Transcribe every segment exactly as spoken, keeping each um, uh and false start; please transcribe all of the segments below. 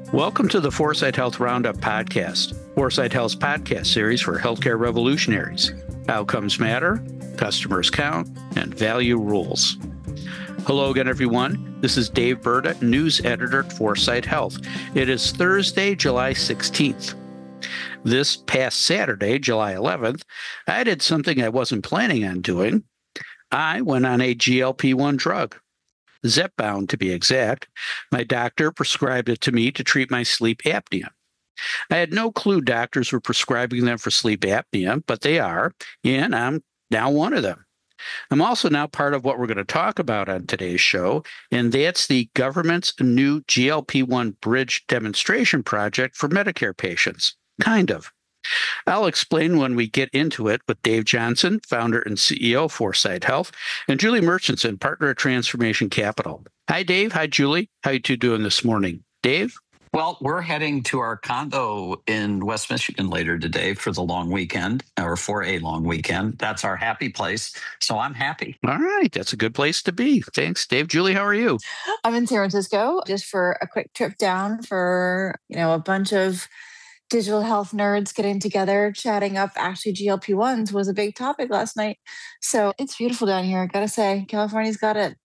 Welcome to the Foresight Health Roundup podcast, Foresight Health's podcast series for healthcare revolutionaries. Outcomes matter, customers count, and value rules. Hello again, everyone. This is Dave Burda, news editor at Foresight Health. It is Thursday, July sixteenth. This past Saturday, July eleventh, I did something I wasn't planning on doing. I went on a G L P one drug. Zepbound, to be exact. My doctor prescribed it to me to treat my sleep apnea. I had no clue doctors were prescribing them for sleep apnea, but they are, and I'm now one of them. I'm also now part of what we're going to talk about on today's show, and that's the government's new G L P one bridge demonstration project for Medicare patients. Kind of. I'll explain when we get into it with Dave Johnson, founder and C E O of Foresight Health, and Julie Murchison, partner at Transformation Capital. Hi, Dave. Hi, Julie. How you two doing this morning? Dave? Well, we're heading to our condo in West Michigan later today for the long weekend, or for a long weekend. That's our happy place. So I'm happy. All right. That's a good place to be. Thanks, Dave. Julie, how are you? I'm in San Francisco just for a quick trip down for, you know, a bunch of digital health nerds getting together, chatting up. Actually, G L P ones was a big topic last night. So it's beautiful down here. I gotta say, California's got it.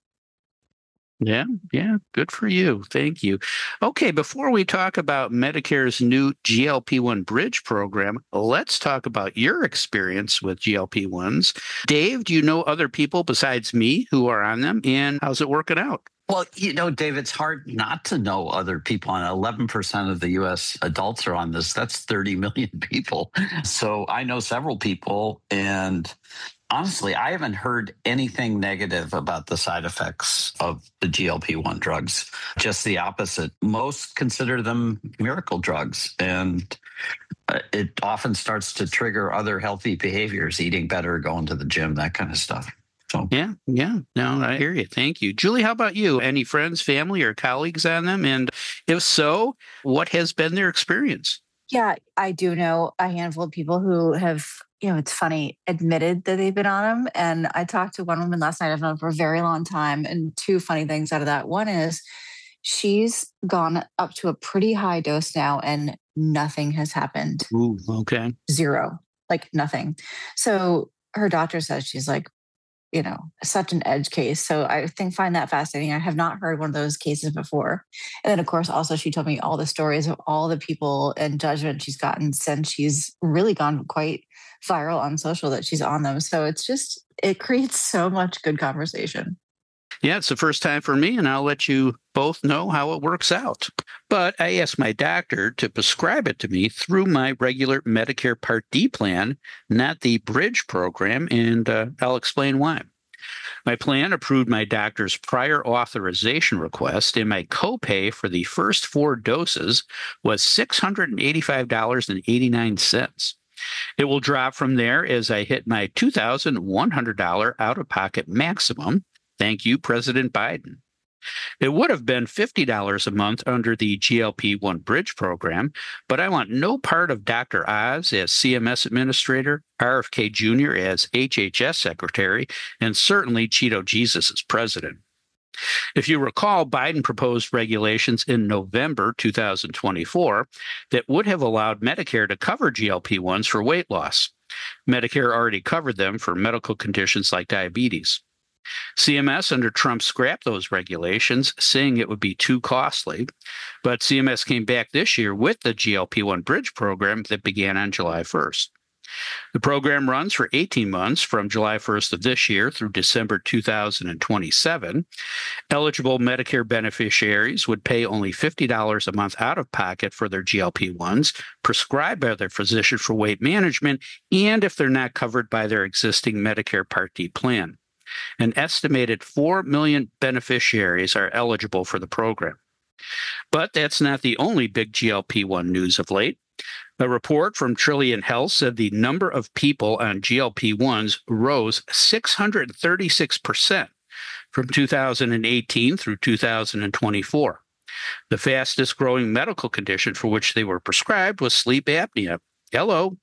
Yeah, yeah, good for you. Thank you. Okay, before we talk about Medicare's new G L P one bridge program, let's talk about your experience with G L P ones. Dave, do you know other people besides me who are on them, and how's it working out? Well, you know, Dave, it's hard not to know other people. And eleven percent of the U S adults are on this. That's thirty million people. So I know several people. And honestly, I haven't heard anything negative about the side effects of the G L P one drugs. Just the opposite. Most consider them miracle drugs. And it often starts to trigger other healthy behaviors, eating better, going to the gym, that kind of stuff. So. Yeah, yeah. No, I hear you. Thank you. Julie, how about you? Any friends, family, or colleagues on them? And if so, what has been their experience? Yeah, I do know a handful of people who have, you know, it's funny, admitted that they've been on them. And I talked to one woman last night. I've known her for a very long time. And two funny things out of that. One is she's gone up to a pretty high dose now and nothing has happened. Ooh, okay. Zero, like nothing. So her doctor says she's like, you know, such an edge case. So I think find that fascinating. I have not heard one of those cases before. And then, of course, also she told me all the stories of all the people and judgment she's gotten since she's really gone quite viral on social that she's on them. So it's just, it creates so much good conversation. Yeah, it's the first time for me, and I'll let you both know how it works out. But I asked my doctor to prescribe it to me through my regular Medicare Part D plan, not the Bridge program, and uh, I'll explain why. My plan approved my doctor's prior authorization request, and my copay for the first four doses was six hundred eighty-five dollars and eighty-nine cents. It will drop from there as I hit my two thousand one hundred dollars out-of-pocket maximum. Thank you, President Biden. It would have been fifty dollars a month under the G L P one Bridge program, but I want no part of Doctor Oz as C M S Administrator, R F K Junior as H H S Secretary, and certainly Cheeto Jesus as President. If you recall, Biden proposed regulations in November two thousand twenty-four that would have allowed Medicare to cover G L P ones for weight loss. Medicare already covered them for medical conditions like diabetes. C M S under Trump scrapped those regulations, saying it would be too costly. But C M S came back this year with the G L P one Bridge program that began on July first. The program runs for eighteen months from July first of this year through December two thousand twenty-seven. Eligible Medicare beneficiaries would pay only fifty dollars a month out of pocket for their G L P ones, prescribed by their physician for weight management, and if they're not covered by their existing Medicare Part D plan. An estimated four million beneficiaries are eligible for the program. But that's not the only big G L P one news of late. A report from Trillion Health said the number of people on G L P ones rose six hundred thirty-six percent from two thousand eighteen through two thousand twenty-four. The fastest growing medical condition for which they were prescribed was sleep apnea. Hello.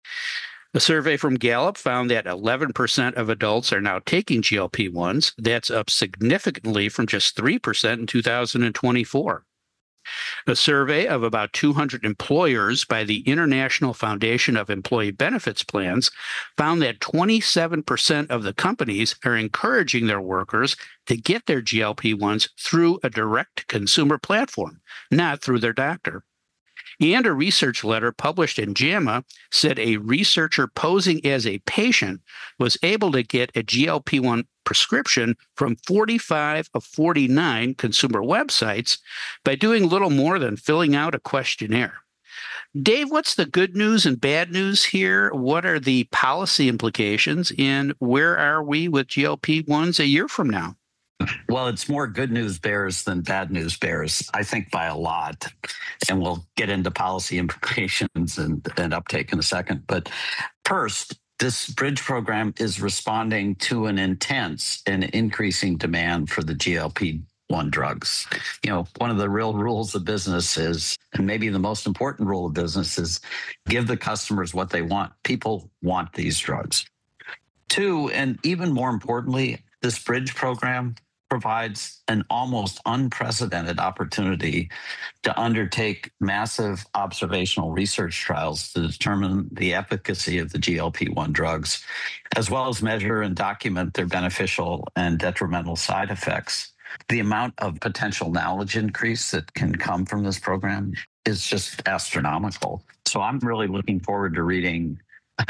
A survey from Gallup found that eleven percent of adults are now taking G L P ones. That's up significantly from just three percent in two thousand twenty-four. A survey of about two hundred employers by the International Foundation of Employee Benefits Plans found that twenty-seven percent of the companies are encouraging their workers to get their G L P ones through a direct consumer platform, not through their doctor. And a research letter published in JAMA said a researcher posing as a patient was able to get a G L P one prescription from forty-five of forty-nine consumer websites by doing little more than filling out a questionnaire. Dave, what's the good news and bad news here? What are the policy implications? And where are we with G L P ones a year from now? Well, it's more good news bears than bad news bears, I think, by a lot. And we'll get into policy implications and, and uptake in a second. But first, this bridge program is responding to an intense and increasing demand for the G L P one drugs. You know, one of the real rules of business is, and maybe the most important rule of business is, give the customers what they want. People want these drugs. Two, and even more importantly, this bridge program provides an almost unprecedented opportunity to undertake massive observational research trials to determine the efficacy of the G L P one drugs, as well as measure and document their beneficial and detrimental side effects. The amount of potential knowledge increase that can come from this program is just astronomical. So I'm really looking forward to reading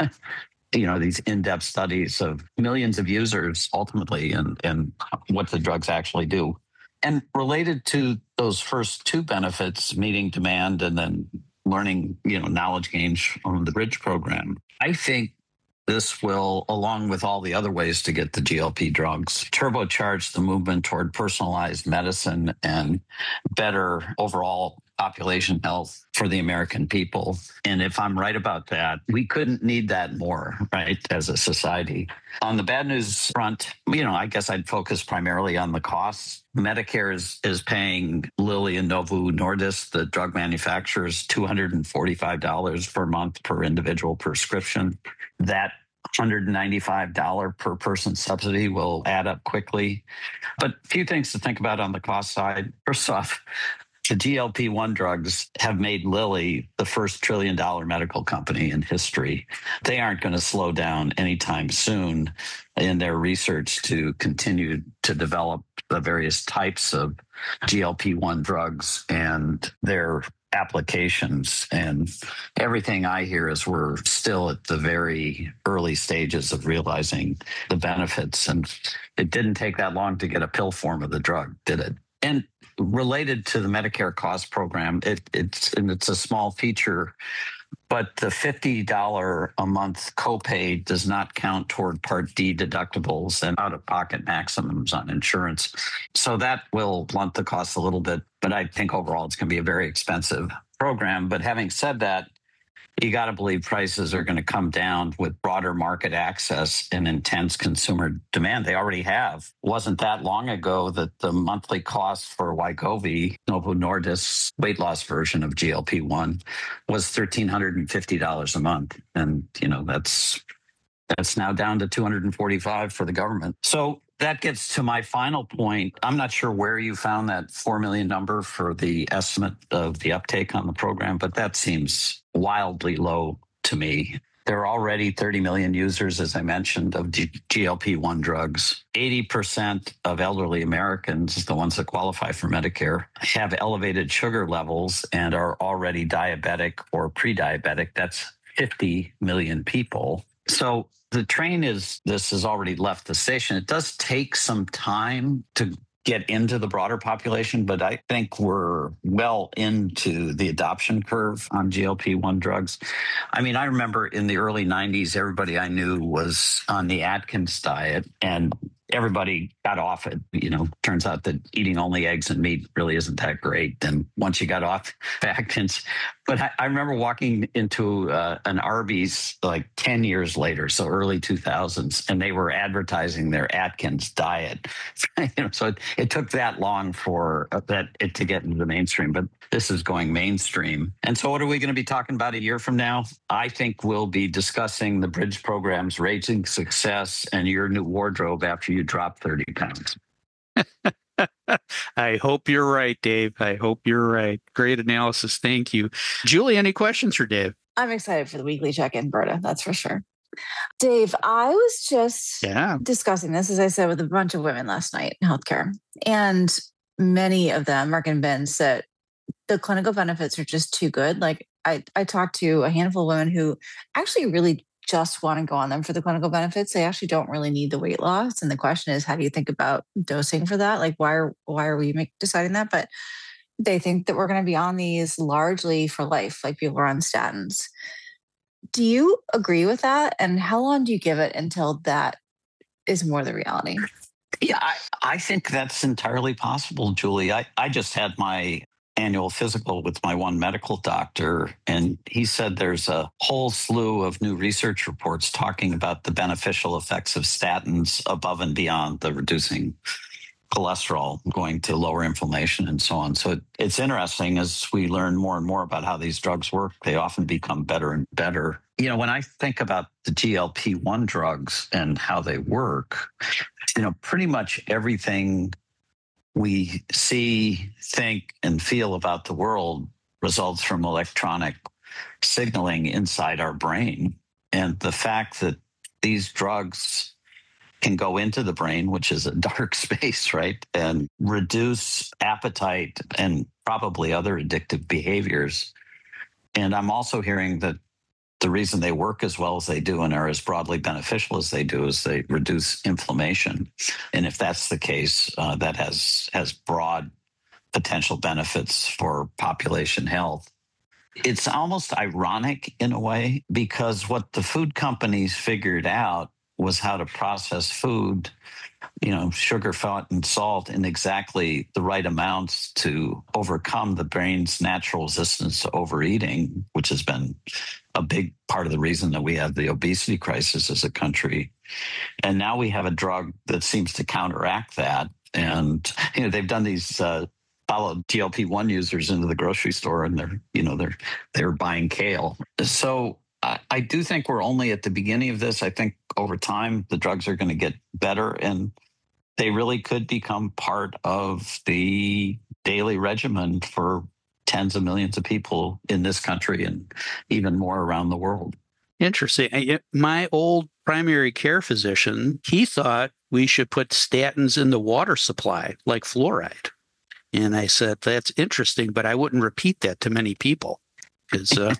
you know, these in-depth studies of millions of users ultimately and, and what the drugs actually do. And related to those first two benefits, meeting demand and then learning, you know, knowledge gains from the bridge program, I think this will, along with all the other ways to get the G L P drugs, turbocharge the movement toward personalized medicine and better overall population health for the American people. And if I'm right about that, we couldn't need that more, right, as a society. On the bad news front, you know, I guess I'd focus primarily on the costs. Medicare is, is paying Lilly and Novo Nordisk, the drug manufacturers, two hundred forty-five dollars per month per individual prescription. That one hundred ninety-five dollars per person subsidy will add up quickly. But a few things to think about on the cost side. First off, the G L P one drugs have made Lilly the first trillion dollar medical company in history. They aren't going to slow down anytime soon in their research to continue to develop the various types of G L P one drugs and their applications. And everything I hear is we're still at the very early stages of realizing the benefits. And it didn't take that long to get a pill form of the drug, did it? And related to the Medicare cost program, it, it's and it's a small feature, but the fifty dollars a month copay does not count toward Part D deductibles and out-of-pocket maximums on insurance. So that will blunt the cost a little bit, but I think overall it's going to be a very expensive program. But having said that, you got to believe prices are going to come down with broader market access and intense consumer demand. They already have. It wasn't that long ago that the monthly cost for Wegovy, Novo Nordisk's weight loss version of G L P one, was one thousand three hundred fifty dollars a month. And, you know, that's that's now down to two hundred forty-five dollars for the government. So that gets to my final point. I'm not sure where you found that four million number for the estimate of the uptake on the program, but that seems wildly low to me. There are already thirty million users, as I mentioned, of G L P one drugs. eighty percent of elderly Americans, the ones that qualify for Medicare, have elevated sugar levels and are already diabetic or pre-diabetic. That's fifty million people. So the train is, this has already left the station. It does take some time to get into the broader population, but I think we're well into the adoption curve on G L P one drugs. I mean, I remember in the early nineties, everybody I knew was on the Atkins diet and everybody got off it. You know, turns out that eating only eggs and meat really isn't that great. And once you got off Atkins, but I, I remember walking into uh, an Arby's like ten years later, so early two thousands, and they were advertising their Atkins diet. you know, so it, it took that long for uh, that it to get into the mainstream, but this is going mainstream. And so what are we going to be talking about a year from now? I think we'll be discussing the bridge program's raging success and your new wardrobe after you drop thirty pounds. I hope you're right, Dave. I hope you're right. Great analysis. Thank you. Julie, any questions for Dave? I'm excited for the weekly check-in, Berta. That's for sure. Dave, I was just Yeah. discussing this, as I said, with a bunch of women last night in healthcare. And many of them are convinced that the clinical benefits are just too good. Like I, I talked to a handful of women who actually really just want to go on them for the clinical benefits. They actually don't really need the weight loss. And the question is, how do you think about dosing for that? Like, why are why are we make, deciding that? But they think that we're going to be on these largely for life, like people are on statins. Do you agree with that? And how long do you give it until that is more the reality? Yeah, I, I think that's entirely possible, Julie. I, I just had my annual physical with my one medical doctor, and he said there's a whole slew of new research reports talking about the beneficial effects of statins above and beyond the reducing cholesterol, going to lower inflammation and so on. So it, it's interesting as we learn more and more about how these drugs work, they often become better and better. You know, when I think about the G L P one drugs and how they work, you know, pretty much everything we see, think, and feel about the world results from electronic signaling inside our brain. And the fact that these drugs can go into the brain, which is a dark space, right? And reduce appetite and probably other addictive behaviors. And I'm also hearing that the reason they work as well as they do and are as broadly beneficial as they do is they reduce inflammation. And if that's the case, uh, that has has broad potential benefits for population health. It's almost ironic in a way because what the food companies figured out was how to process food, you know, sugar, fat, and salt in exactly the right amounts to overcome the brain's natural resistance to overeating, which has been a big part of the reason that we have the obesity crisis as a country. And now we have a drug that seems to counteract that. And, you know, they've done these uh, followed G L P one users into the grocery store and they're, you know, they're, they're buying kale. So I, I do think we're only at the beginning of this. I think over time, the drugs are going to get better and they really could become part of the daily regimen for tens of millions of people in this country and even more around the world. Interesting. My old primary care physician, he thought we should put statins in the water supply like fluoride. And I said, that's interesting, but I wouldn't repeat that to many people because uh,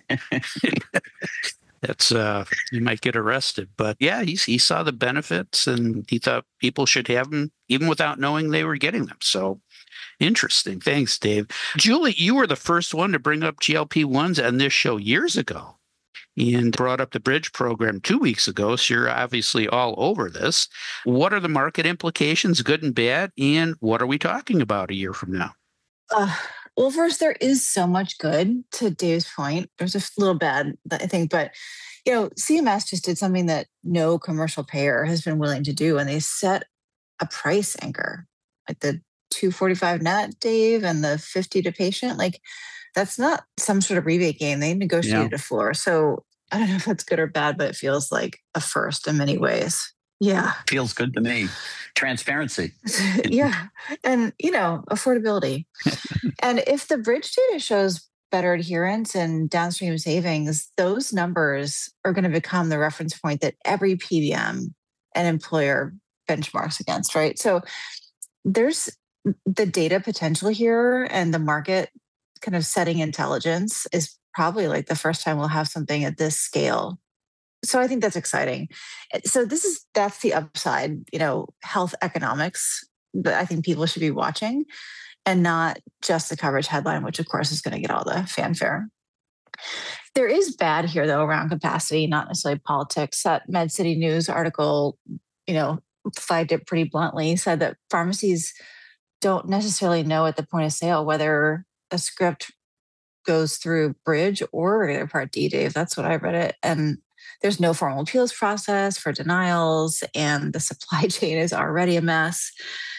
that's uh, you might get arrested. But yeah, he, he saw the benefits and he thought people should have them even without knowing they were getting them. So interesting. Thanks, Dave. Julie, you were the first one to bring up G L P ones on this show years ago and brought up the Bridge program two weeks ago. So you're obviously all over this. What are the market implications, good and bad? And what are we talking about a year from now? Uh, well, first, there is so much good to Dave's point. There's a little bad, I think, but you know, C M S just did something that no commercial payer has been willing to do, and they set a price anchor, like the two forty-five net, Dave, and the fifty to patient. Like that's not some sort of rebate game. They negotiated yeah. a floor. So I don't know if that's good or bad, but it feels like a first in many ways. Yeah. Feels good to me. Transparency. Yeah. And, you know, affordability. And if the Bridge data shows better adherence and downstream savings, those numbers are going to become the reference point that every P B M and employer benchmarks against, right? So there's the data potential here and the market kind of setting intelligence is probably like the first time we'll have something at this scale. So I think that's exciting. So this is, that's the upside, you know, health economics that I think people should be watching and not just the coverage headline, which of course is going to get all the fanfare. There is bad here though around capacity, not necessarily politics. That Med City News article, you know, flagged it pretty bluntly, said that pharmacies don't necessarily know at the point of sale whether a script goes through Bridge or regular Part D, Dave. That's what I read it. And there's no formal appeals process for denials, and the supply chain is already a mess.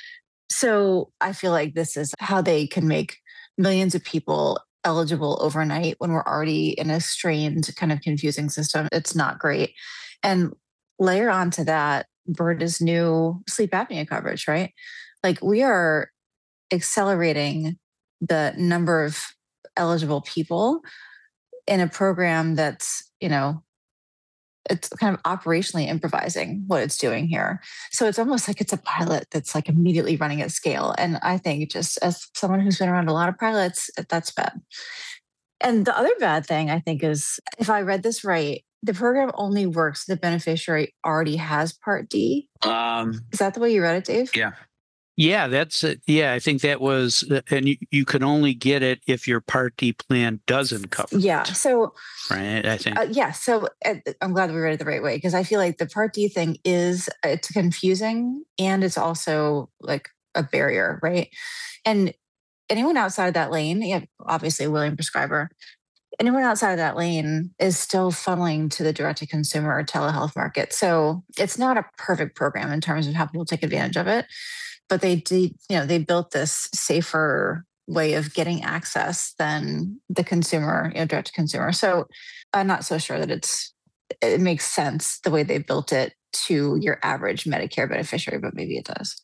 So I feel like this is how they can make millions of people eligible overnight when we're already in a strained, kind of confusing system. It's not great. And layer onto that Berta's new sleep apnea coverage, right? Like we are accelerating the number of eligible people in a program that's, you know, it's kind of operationally improvising what it's doing here. So it's almost like it's a pilot that's like immediately running at scale. And I think just as someone who's been around a lot of pilots, that's bad. And the other bad thing I think is, if I read this right, the program only works if the beneficiary already has Part D. Um, Is that the way you read it, Dave? yeah. Yeah, that's it. Yeah, I think that was, uh, and you, you can only get it if your Part D plan doesn't cover Yeah. it. So, Right. I think. uh, yeah. So uh, I'm glad we read it the right way, because I feel like the Part D thing is, it's confusing and it's also like a barrier, right? And anyone outside of that lane, yeah, obviously a willing prescriber, anyone outside of that lane is still funneling to the direct-to-consumer or telehealth market. So it's not a perfect program in terms of how people take advantage of it, but they did, you know, they built this safer way of getting access than the consumer, you know, direct-to-consumer. So I'm not so sure that it's it makes sense the way they built it to your average Medicare beneficiary, but maybe it does.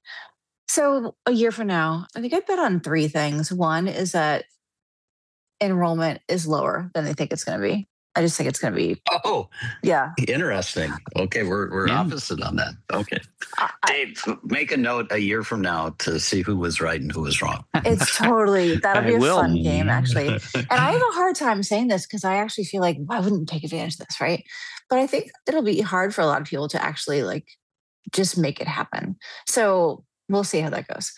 So a year from now, I think I bet on three things. One is that enrollment is lower than they think it's going to be. I just think it's going to be, Oh, yeah. interesting. Okay, we're we're Yeah. opposite on that. Okay, I, Dave, make a note a year from now to see who was right and who was wrong. it's totally, that'll be I a will. fun game, actually. And I have a hard time saying this because I actually feel like, well, I wouldn't take advantage of this, right? But I think it'll be hard for a lot of people to actually like just make it happen. So we'll see how that goes.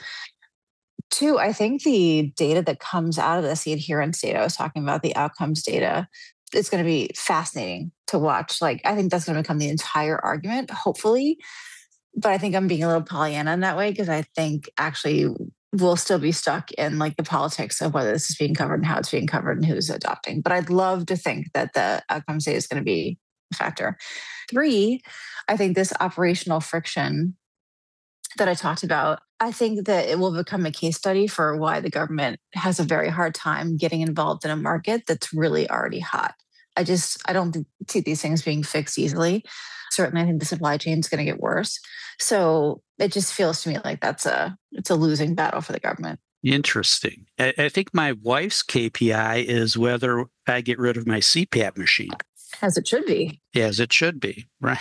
Two, I think the data that comes out of this, the adherence data, I was talking about the outcomes data, it's going to be fascinating to watch. Like, I think that's going to become the entire argument, hopefully. But I think I'm being a little Pollyanna in that way, because I think actually we'll still be stuck in like the politics of whether this is being covered and how it's being covered and who's adopting. But I'd love to think that the outcomes data is going to be a factor. Three, I think this operational friction that I talked about, I think that it will become a case study for why the government has a very hard time getting involved in a market that's really already hot. I just, I don't see these things being fixed easily. Certainly, I think the supply chain is going to get worse. So it just feels to me like that's a, it's a losing battle for the government. Interesting. I, I think my wife's K P I is whether I get rid of my C PAP machine. As it should be. As it should be. Right.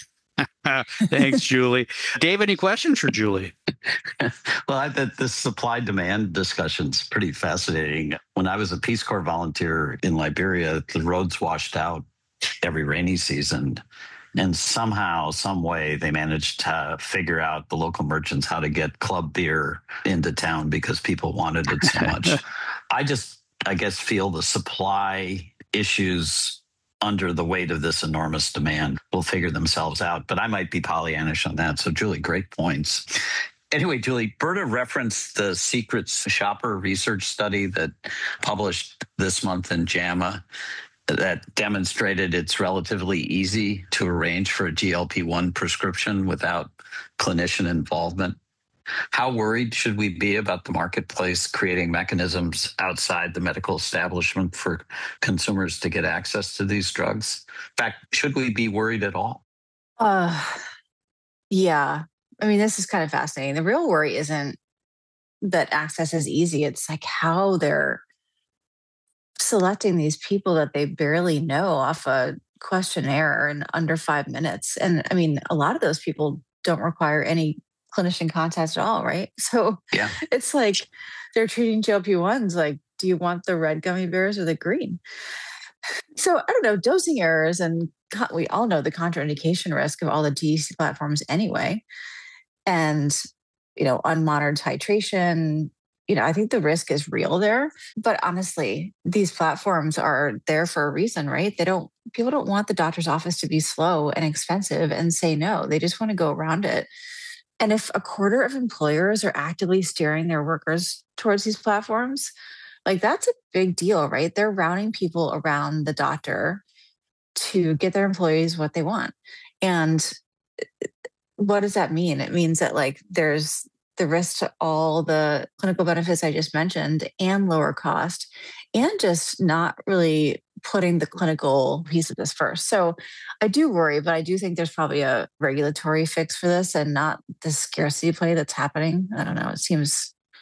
Thanks, Julie. Dave, any questions for Julie? Well, I bet this supply demand discussion's pretty fascinating. When I was a Peace Corps volunteer in Liberia, the roads washed out every rainy season. And somehow, some way, they managed to figure out the local merchants how to get club beer into town because people wanted it so much. I just, I guess, feel the supply issues under the weight of this enormous demand will figure themselves out. But I might be Pollyannish on that. So, Julie, great points. Anyway, Julie, Berta referenced the Secrets Shopper research study that published this month in JAMA that demonstrated it's relatively easy to arrange for a G L P one prescription without clinician involvement. How worried should we be about the marketplace creating mechanisms outside the medical establishment for consumers to get access to these drugs? In fact, should we be worried at all? Uh, yeah. I mean, this is kind of fascinating. The real worry isn't that access is easy. It's like how they're selecting these people that they barely know off a questionnaire in under five minutes. And I mean, a lot of those people don't require any clinician contact at all, right? So Yeah. It's like they're treating G L P ones like, do you want the red gummy bears or the green? So I don't know, dosing errors, and we all know the contraindication risk of all the D C platforms anyway. And, you know, unmonitored titration, you know, I think the risk is real there. But honestly, these platforms are there for a reason, right? They don't, people don't want the doctor's office to be slow and expensive and say no. They just want to go around it. And if a quarter of employers are actively steering their workers towards these platforms, like that's a big deal, right? They're routing people around the doctor to get their employees what they want. And what does that mean? It means that like there's the risk to all the clinical benefits I just mentioned and lower cost, and just not really putting the clinical piece of this first. So I do worry, but I do think there's probably a regulatory fix for this and not the scarcity play that's happening. I don't know. It seems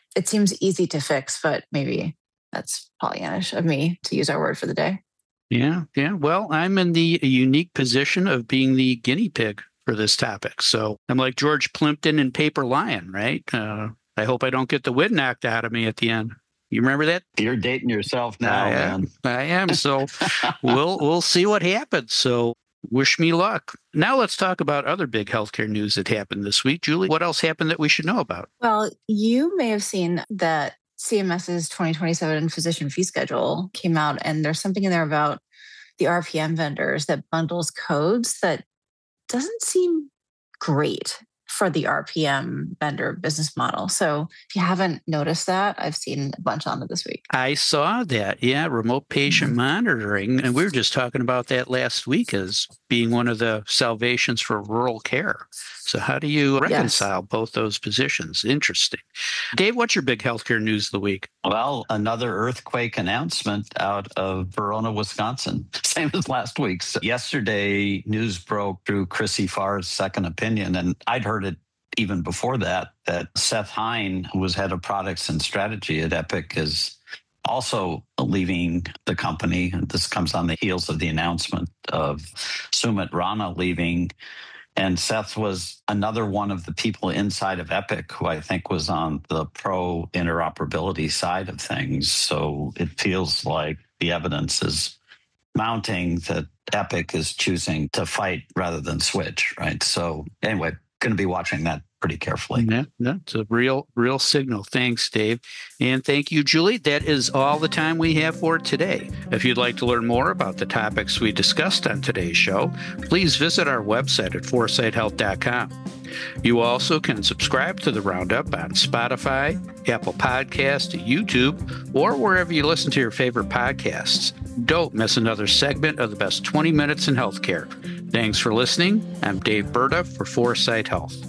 it seems easy to fix, but maybe that's Pollyannish of me to use our word for the day. Yeah, yeah. Well, I'm in the unique position of being the guinea pig for this topic. So I'm like George Plimpton in Paper Lion, right? Uh, I hope I don't get the wind knocked out of me at the end. You remember that? You're dating yourself now, I am, man. I am. So we'll we'll see what happens. So wish me luck. Now let's talk about other big healthcare news that happened this week. Julie, what else happened that we should know about? Well, you may have seen that CMS's twenty twenty-seven physician fee schedule came out, and there's something in there about the R P M vendors that bundles codes that doesn't seem great for the R P M vendor business model. So if you haven't noticed that, I've seen a bunch on it this week. I saw that. Yeah, remote patient monitoring. And we were just talking about that last week as being one of the salvations for rural care. So how do you reconcile yes. both those positions? Interesting. Dave, what's your big healthcare news of the week? Well, another earthquake announcement out of Verona, Wisconsin, same as last week's. Yesterday, news broke through Chrissy Farr's Second Opinion, and I'd heard it even before that, that Seth Hein, who was head of products and strategy at Epic, is also leaving the company. This comes on the heels of the announcement of Sumit Rana leaving. And Seth was another one of the people inside of Epic who I think was on the pro interoperability side of things. So it feels like the evidence is mounting that Epic is choosing to fight rather than switch, right? So anyway, going to be watching that pretty carefully. Yeah, that's a real, real signal. Thanks, Dave. And thank you, Julie. That is all the time we have for today. If you'd like to learn more about the topics we discussed on today's show, please visit our website at foresight health dot com. You also can subscribe to the Roundup on Spotify, Apple Podcasts, YouTube, or wherever you listen to your favorite podcasts. Don't miss another segment of the best twenty minutes in healthcare. Thanks for listening. I'm Dave Burda for Foresight Health.